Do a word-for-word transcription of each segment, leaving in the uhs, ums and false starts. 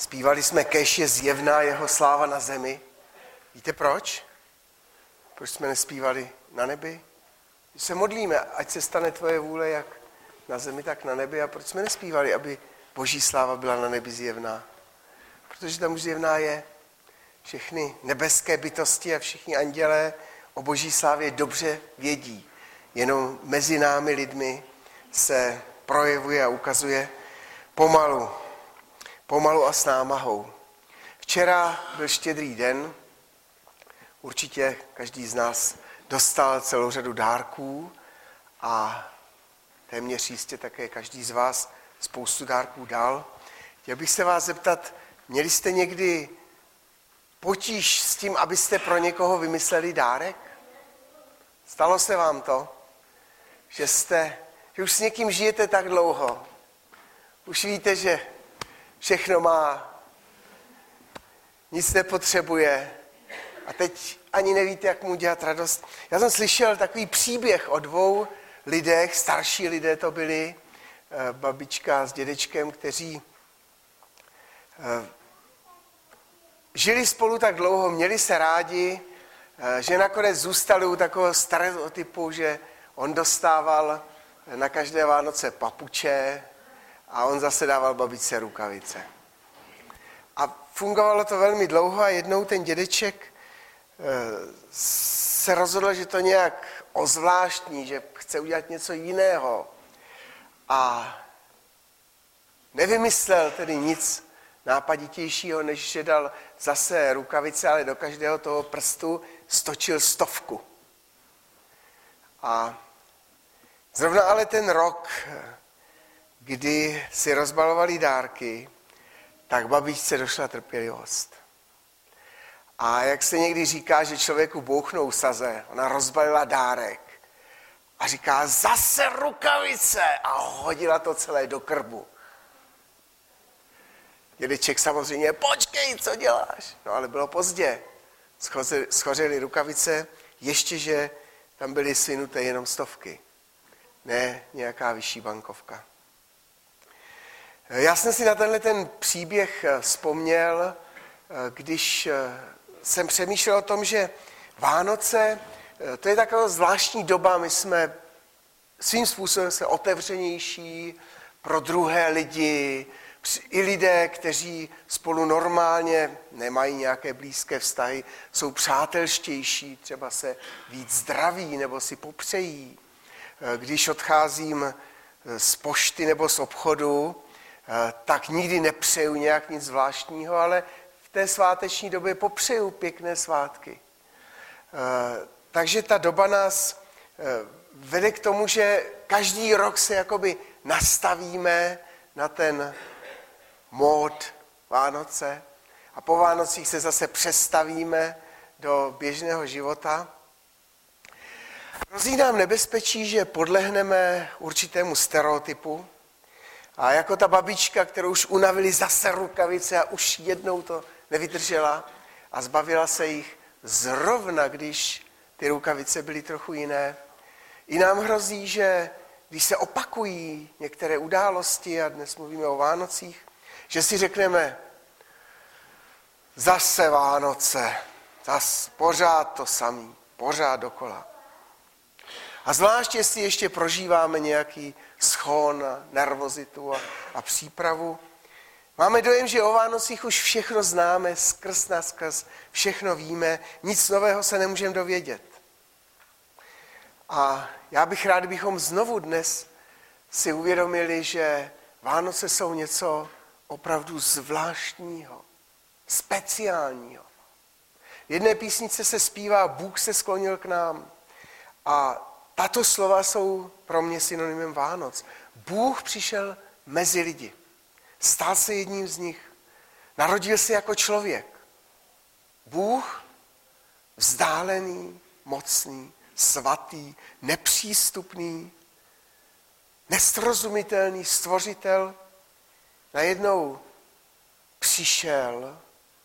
Zpívali jsme Kéž je zjevná jeho sláva na zemi. Víte proč? Proč jsme nespívali na nebi? Když se modlíme, ať se stane tvoje vůle jak na zemi, tak na nebi. A proč jsme nespívali, aby boží sláva byla na nebi zjevná? Protože tam už zjevná je. Všechny nebeské bytosti a všichni andělé o boží slávě dobře vědí. Jenom mezi námi lidmi se projevuje a ukazuje pomalu. Pomalu a s námahou. Včera byl štědrý den. Určitě každý z nás dostal celou řadu dárků a téměř jistě také každý z vás spoustu dárků dal. Chtěl bych se vás zeptat, měli jste někdy potíž s tím, abyste pro někoho vymysleli dárek? Stalo se vám to, že jste, že už s někým žijete tak dlouho, už víte, že všechno má, nic nepotřebuje a teď ani nevíte, jak mu dělat radost. Já jsem slyšel takový příběh o dvou lidech, starší lidé to byli, babička s dědečkem, kteří žili spolu tak dlouho, měli se rádi, že nakonec zůstali u takového stereotypu, že on dostával na každé Vánoce papuče a on zase dával babičce rukavice. A fungovalo to velmi dlouho a jednou ten dědeček se rozhodl, že to nějak ozvláštní, že chce udělat něco jiného. A nevymyslel tedy nic nápaditějšího, než že dal zase rukavice, ale do každého toho prstu stočil stovku. A zrovna ale ten rok, kdy si rozbalovali dárky, tak babičce došla trpělivost. A jak se někdy říká, že člověku bouchnou saze, ona rozbalila dárek a říká zase rukavice a hodila to celé do krbu. Dědeček samozřejmě, počkej, co děláš? No ale bylo pozdě. Schořely rukavice, ještě že tam byly svinuté jenom stovky. Ne nějaká vyšší bankovka. Já jsem si na tenhle ten příběh vzpomněl, když jsem přemýšlel o tom, že Vánoce, to je taková zvláštní doba, my jsme svým způsobem se otevřenější pro druhé lidi, i lidé, kteří spolu normálně nemají nějaké blízké vztahy, jsou přátelštější, třeba se víc zdraví nebo si popřejí. Když odcházím z pošty nebo z obchodu, tak nikdy nepřeju nějak nic zvláštního, ale v té sváteční době popřeju pěkné svátky. Takže ta doba nás vede k tomu, že každý rok se jakoby nastavíme na ten mód Vánoce a po Vánocích se zase přestavíme do běžného života. Hrozí nám nebezpečí, že podlehneme určitému stereotypu a jako ta babička, kterou už unavili zase rukavice a už jednou to nevydržela a zbavila se jich zrovna, když ty rukavice byly trochu jiné. I nám hrozí, že když se opakují některé události, a dnes mluvíme o Vánocích, že si řekneme, zase Vánoce, zase pořád to samý, pořád dokola. A zvlášť, jestli ještě prožíváme nějaký schon, nervozitu a, a přípravu, máme dojem, že o Vánocích už všechno známe, skrz na skrz, všechno víme, nic nového se nemůžeme dovědět. A já bych rád, bychom znovu dnes si uvědomili, že Vánoce jsou něco opravdu zvláštního, speciálního. V jedné písničce se zpívá Bůh se sklonil k nám a tato slova jsou pro mě synonymem Vánoc. Bůh přišel mezi lidi, stal se jedním z nich, narodil se jako člověk. Bůh vzdálený, mocný, svatý, nepřístupný, nesrozumitelný stvořitel, najednou přišel,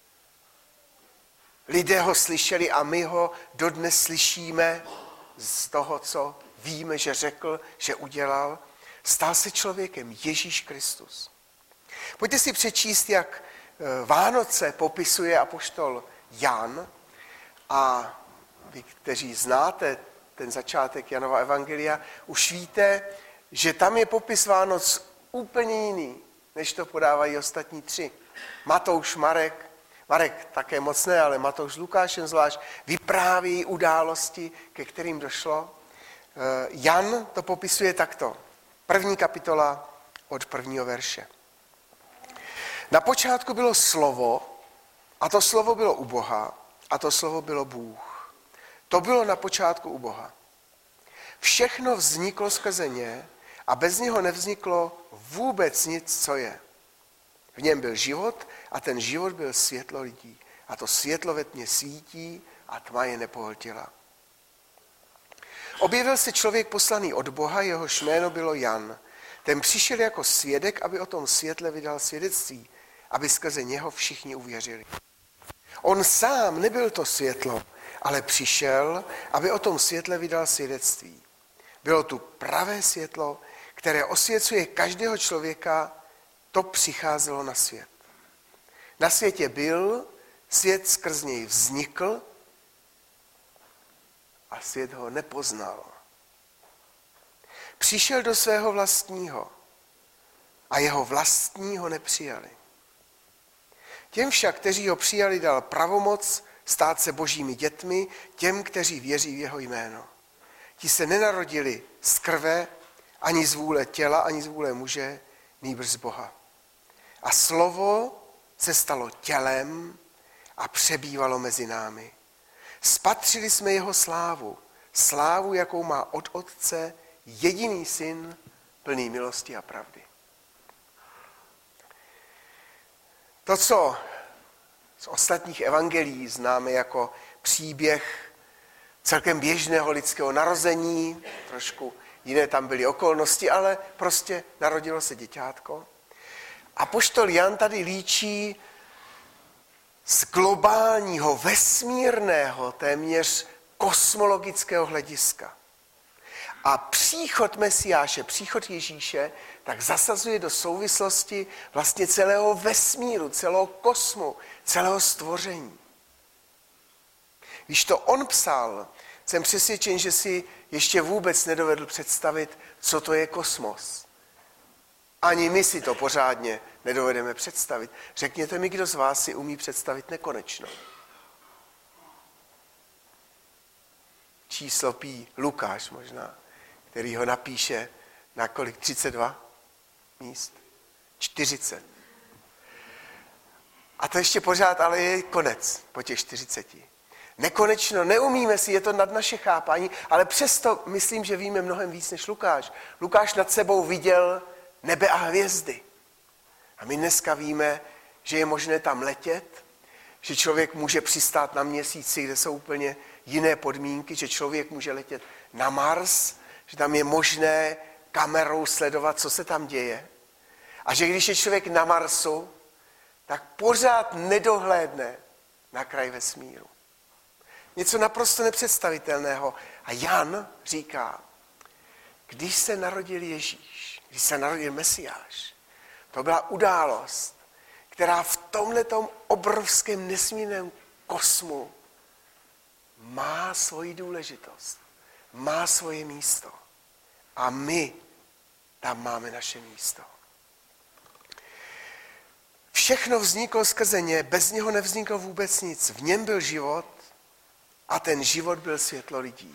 lidé ho slyšeli a my ho dodnes slyšíme z toho, co víme, že řekl, že udělal. Stal se člověkem Ježíš Kristus. Pojďte si přečíst, jak Vánoce popisuje apoštol Jan a vy, kteří znáte ten začátek Janova evangelia, už víte, že tam je popis Vánoc úplně jiný, než to podávají ostatní tři. Matouš, Marek, Marek také moc ne, ale Matouš s Lukášem zvlášť vypráví události, ke kterým došlo. Jan to popisuje takto. První kapitola od prvního verše. Na počátku bylo slovo, a to slovo bylo u Boha, a to slovo bylo Bůh. To bylo na počátku u Boha. Všechno vzniklo skrze ně a bez něho nevzniklo vůbec nic, co je. V něm byl život a ten život byl světlo lidí. A to světlo ve tmě svítí a tma je nepohltila. Objevil se člověk poslaný od Boha, jehož jméno bylo Jan. Ten přišel jako svědek, aby o tom světle vydal svědectví, aby skrze něho všichni uvěřili. On sám nebyl to světlo, ale přišel, aby o tom světle vydal svědectví. Bylo tu pravé světlo, které osvěcuje každého člověka, to přicházelo na svět. Na světě byl, svět skrz něj vznikl a svět ho nepoznal. Přišel do svého vlastního a jeho vlastní ho nepřijali. Těm však, kteří ho přijali, dal pravomoc stát se božími dětmi, těm, kteří věří v jeho jméno. Ti se nenarodili z krve, ani z vůle těla, ani z vůle muže, nýbrž z Boha. A slovo se stalo tělem a přebývalo mezi námi. Spatřili jsme jeho slávu, slávu, jakou má od Otce jediný syn, plný milosti a pravdy. To, co z ostatních evangelií známe jako příběh celkem běžného lidského narození, trošku jiné tam byly okolnosti, ale prostě narodilo se děťátko. Apoštol Jan tady líčí z globálního, vesmírného, téměř kosmologického hlediska. A příchod Mesiáše, příchod Ježíše, tak zasazuje do souvislosti vlastně celého vesmíru, celého kosmu, celého stvoření. Když to on psal, jsem přesvědčen, že si ještě vůbec nedovedl představit, co to je kosmos. Ani my si to pořádně nedovedeme představit. Řekněte mi, kdo z vás si umí představit nekonečno. Číslo pí Lukáš možná, který ho napíše na kolik? třicet dva míst? čtyřicet. A to ještě pořád, ale je konec po těch čtyřiceti. Nekonečno, neumíme si, je to nad naše chápání, ale přesto myslím, že víme mnohem víc než Lukáš. Lukáš nad sebou viděl nebe a hvězdy. A my dneska víme, že je možné tam letět, že člověk může přistát na měsíci, kde jsou úplně jiné podmínky, že člověk může letět na Mars, že tam je možné kamerou sledovat, co se tam děje. A že když je člověk na Marsu, tak pořád nedohlédne na kraj vesmíru. Něco naprosto nepředstavitelného. A Jan říká, když se narodil Ježíš, když se narodil Mesiáš, to byla událost, která v tomhletom obrovském nesmírném kosmu má svoji důležitost, má svoje místo. A my tam máme naše místo. Všechno vzniklo skrze ně, bez něho nevzniklo vůbec nic. V něm byl život a ten život byl světlo lidí.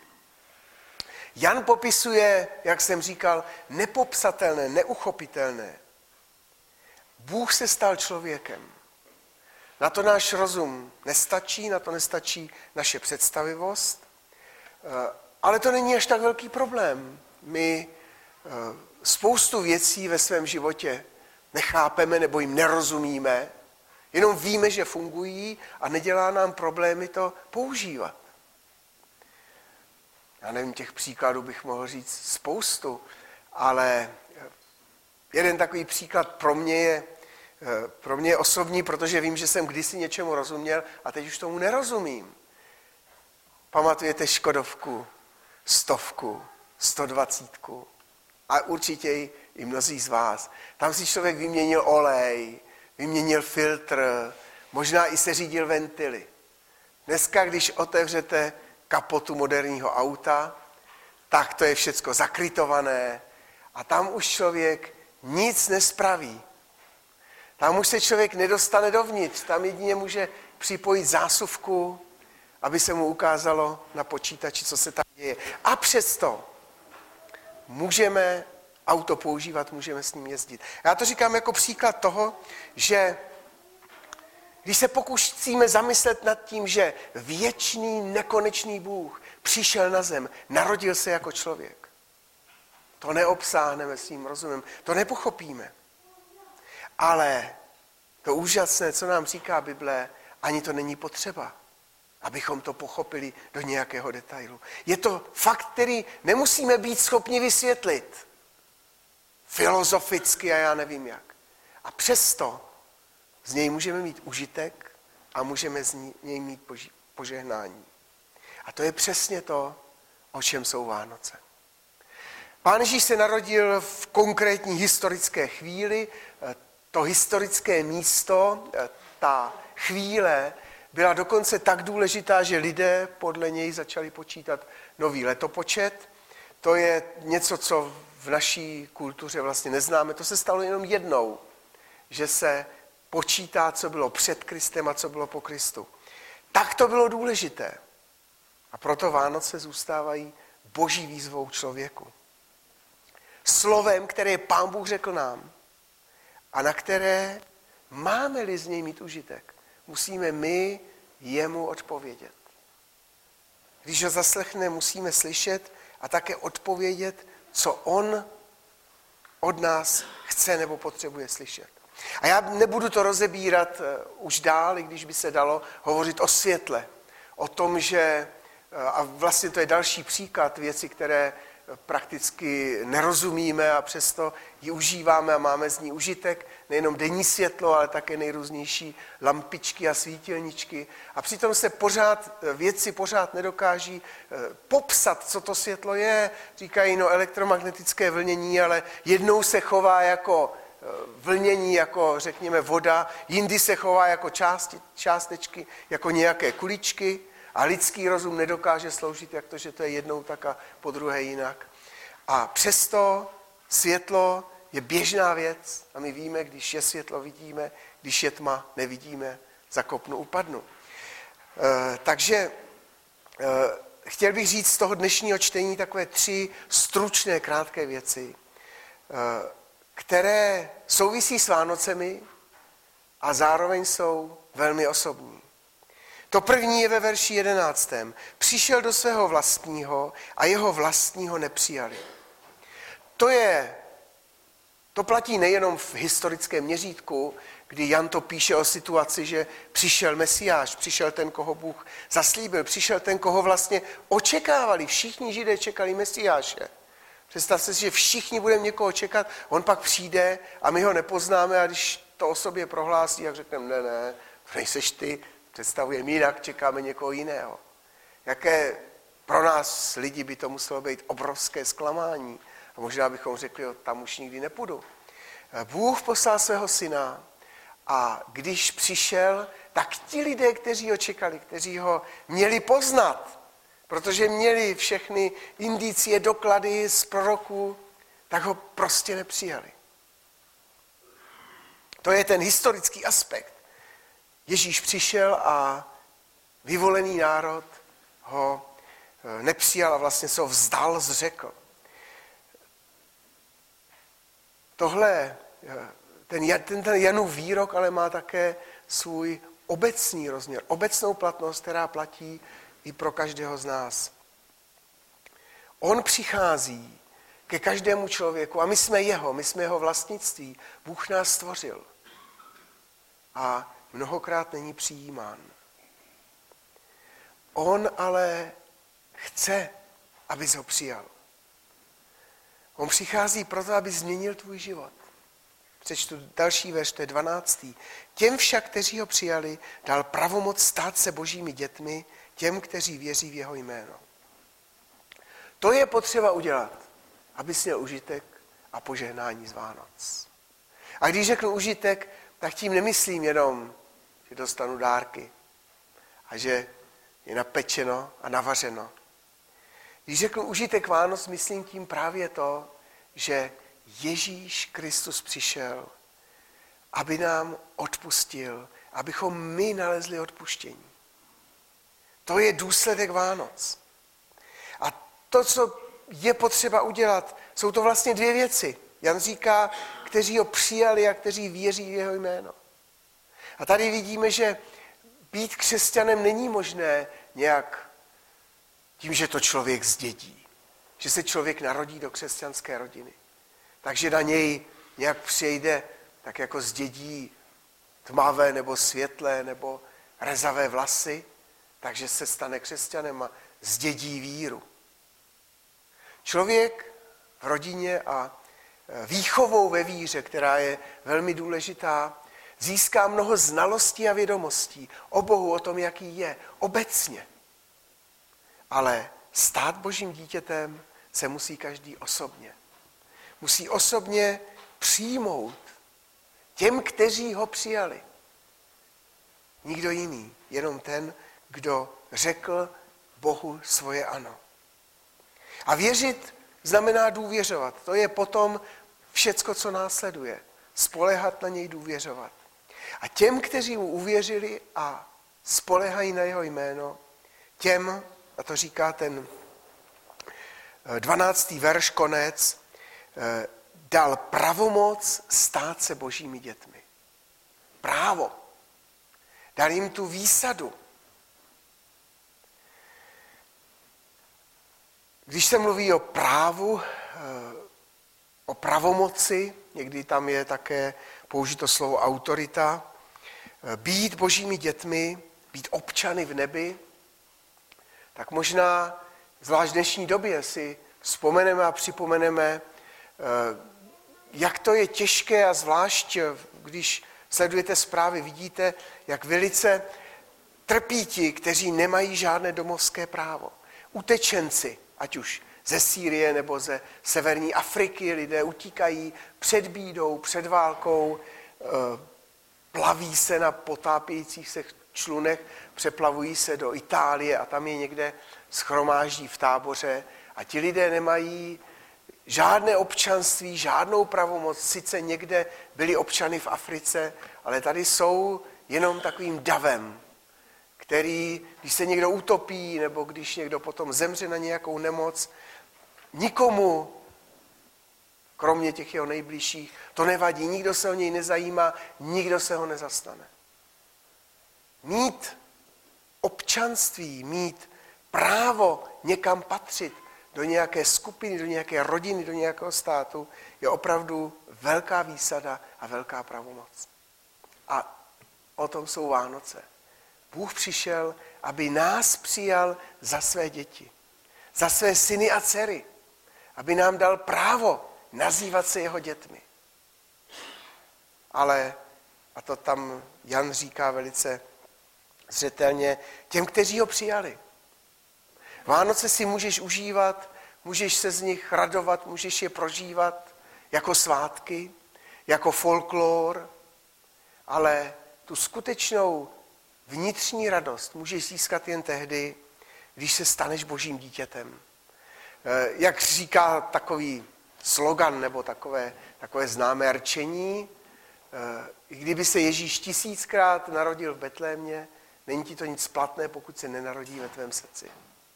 Jan popisuje, jak jsem říkal, nepopsatelné, neuchopitelné. Bůh se stal člověkem. Na to náš rozum nestačí, na to nestačí naše představivost, ale to není až tak velký problém. My spoustu věcí ve svém životě nechápeme nebo jim nerozumíme, jenom víme, že fungují a nedělá nám problémy to používat. Já nevím, těch příkladů bych mohl říct spoustu, ale jeden takový příklad pro mě je, pro mě je osobní, protože vím, že jsem kdysi něčemu rozuměl a teď už tomu nerozumím. Pamatujete Škodovku, stovku, sto dvacítku a určitě i mnozí z vás. Tam si člověk vyměnil olej, vyměnil filtr, možná i se řídil ventily. Dneska, když otevřete kapotu moderního auta, tak to je všecko zakrytované a tam už člověk nic nespraví. Tam už se člověk nedostane dovnitř, tam jedině může připojit zásuvku, aby se mu ukázalo na počítači, co se tam děje. A přesto můžeme auto používat, můžeme s ním jezdit. Já to říkám jako příklad toho, že když se pokusíme zamyslet nad tím, že věčný, nekonečný Bůh přišel na zem, narodil se jako člověk, to neobsáhneme svým rozumem, to nepochopíme. Ale to úžasné, co nám říká Bible, ani to není potřeba, abychom to pochopili do nějakého detailu. Je to fakt, který nemusíme být schopni vysvětlit. Filozoficky a já nevím jak. A přesto z něj můžeme mít užitek a můžeme z něj mít požehnání. A to je přesně to, o čem jsou Vánoce. Pán Ježíš se narodil v konkrétní historické chvíli. To historické místo, ta chvíle byla dokonce tak důležitá, že lidé podle něj začali počítat nový letopočet. To je něco, co v naší kultuře vlastně neznáme. To se stalo jenom jednou, že se počítá, co bylo před Kristem a co bylo po Kristu. Tak to bylo důležité. A proto Vánoce zůstávají boží výzvou člověku. Slovem, které Pán Bůh řekl nám a na které máme-li z něj mít užitek, musíme my jemu odpovědět. Když ho zaslechne, musíme slyšet a také odpovědět, co on od nás chce nebo potřebuje slyšet. A já nebudu to rozebírat už dál, i když by se dalo hovořit o světle. O tom, že, a vlastně to je další příklad věci, které prakticky nerozumíme a přesto ji užíváme a máme z ní užitek. Nejenom denní světlo, ale také nejrůznější lampičky a svítilničky. A přitom se pořád, vědci pořád nedokáží popsat, co to světlo je. Říkají, no elektromagnetické vlnění, ale jednou se chová jako vlnění, jako řekněme voda, jindy se chová jako části, částečky, jako nějaké kuličky. A lidský rozum nedokáže sloužit, jak to, že to je jednou tak a po druhé jinak. A přesto světlo je běžná věc a my víme, když je světlo, vidíme, když je tma, nevidíme, zakopnu, upadnu. E, takže e, chtěl bych říct z toho dnešního čtení takové tři stručné, krátké věci, e, které souvisí s Vánocemi a zároveň jsou velmi osobní. To první je ve verši jedenáctém. Přišel do svého vlastního a jeho vlastního nepřijali. To je, to platí nejenom v historickém měřítku, kdy Jan to píše o situaci, že přišel Mesiáš, přišel ten, koho Bůh zaslíbil, přišel ten, koho vlastně očekávali. Všichni Židé čekali Mesiáše. Představte si, že všichni budeme někoho čekat, on pak přijde a my ho nepoznáme a když to o sobě prohlásí, jak řekneme, ne, ne, to nejseš ty, představujeme jinak, čekáme někoho jiného. Jaké pro nás lidi by to muselo být obrovské zklamání. A možná bychom řekli, jo, tam už nikdy nepůjdu. Bůh poslal svého syna a když přišel, tak ti lidé, kteří ho čekali, kteří ho měli poznat, protože měli všechny indicie, doklady z proroků, tak ho prostě nepřijali. To je ten historický aspekt. Ježíš přišel a vyvolený národ ho nepřijal a vlastně se ho vzdal, zřekl. Tohle, ten, ten, ten Janův výrok ale má také svůj obecný rozměr, obecnou platnost, která platí i pro každého z nás. On přichází ke každému člověku a my jsme jeho, my jsme jeho vlastnictví. Bůh nás stvořil a mnohokrát není přijímán. On ale chce, abys ho přijal. On přichází proto, aby změnil tvůj život. Přečtu další verš, to je dvanáctý. Těm však, kteří ho přijali, dal pravomoc stát se božími dětmi, těm, kteří věří v jeho jméno. To je potřeba udělat, abys měl užitek a požehnání z Vánoc. A když řeknu užitek, tak tím nemyslím jenom, že dostanu dárky a že je napečeno a navařeno. Když řeknu užitek Vánoc, myslím tím právě to, že Ježíš Kristus přišel, aby nám odpustil, abychom my nalezli odpuštění. To je důsledek Vánoc. A to, co je potřeba udělat, jsou to vlastně dvě věci. Jan říká, kteří ho přijali a kteří věří v jeho jméno. A tady vidíme, že být křesťanem není možné nějak tím, že to člověk zdědí. Že se člověk narodí do křesťanské rodiny. Takže na něj nějak přijde, tak jako zdědí tmavé nebo světlé nebo rezavé vlasy, takže se stane křesťanem a zdědí víru. Člověk v rodině a výchovou ve víře, která je velmi důležitá, získá mnoho znalostí a vědomostí o Bohu, o tom, jaký je, obecně. Ale stát Božím dítětem se musí každý osobně. Musí osobně přijmout těm, kteří ho přijali. Nikdo jiný, jenom ten, kdo řekl Bohu svoje ano. A věřit znamená důvěřovat. To je potom všecko, co následuje. Spoléhat na něj, důvěřovat. A těm, kteří mu uvěřili a spoléhají na jeho jméno, těm, a to říká ten dvanáctý verš, konec, dal pravomoc stát se Božími dětmi. Právo. Dal jim tu výsadu. Když se mluví o právu, o pravomoci, někdy tam je také použito slovo autorita, být Božími dětmi, být občany v nebi, tak možná zvlášť v dnešní době si vzpomeneme a připomeneme, jak to je těžké a zvlášť, když sledujete zprávy, vidíte, jak velice trpí ti, kteří nemají žádné domovské právo. Utečenci, ať už ze Sýrie nebo ze severní Afriky, lidé utíkají před bídou, před válkou, plaví se na potápějících se člunech, přeplavují se do Itálie a tam je někde shromáždí v táboře a ti lidé nemají žádné občanství, žádnou pravomoc, sice někde byli občany v Africe, ale tady jsou jenom takovým davem, který, když se někdo utopí, nebo když někdo potom zemře na nějakou nemoc, nikomu, kromě těch jeho nejbližších, to nevadí, nikdo se o něj nezajímá, nikdo se ho nezastane. Mít občanství, mít právo někam patřit, do nějaké skupiny, do nějaké rodiny, do nějakého státu, je opravdu velká výsada a velká pravomoc. A o tom jsou Vánoce. Bůh přišel, aby nás přijal za své děti, za své syny a dcery, aby nám dal právo nazývat se jeho dětmi. Ale, a to tam Jan říká velice zřetelně, těm, kteří ho přijali. Vánoce si můžeš užívat, můžeš se z nich radovat, můžeš je prožívat jako svátky, jako folklor, ale tu skutečnou vnitřní radost můžeš získat jen tehdy, když se staneš Božím dítětem. Jak říká takový slogan nebo takové, takové známé rčení, kdyby se Ježíš tisíckrát narodil v Betlémě, není ti to nic platné, pokud se nenarodí ve tvém srdci.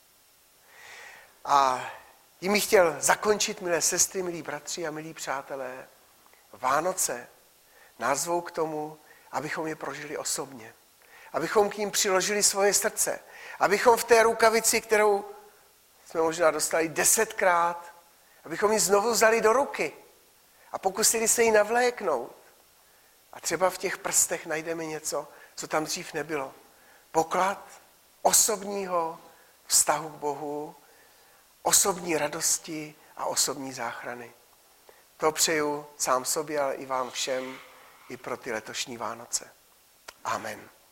A tím bych chtěl zakončit, milé sestry, milí bratři a milí přátelé. Vánoce nás zvou k tomu, abychom je prožili osobně. Abychom k ním přiložili svoje srdce. Abychom v té rukavici, kterou jsme možná dostali desetkrát, abychom ji znovu vzali do ruky a pokusili se ji navléknout. A třeba v těch prstech najdeme něco, co tam dřív nebylo. Poklad osobního vztahu k Bohu, osobní radosti a osobní záchrany. To přeju sám sobě, ale i vám všem, i pro ty letošní Vánoce. Amen.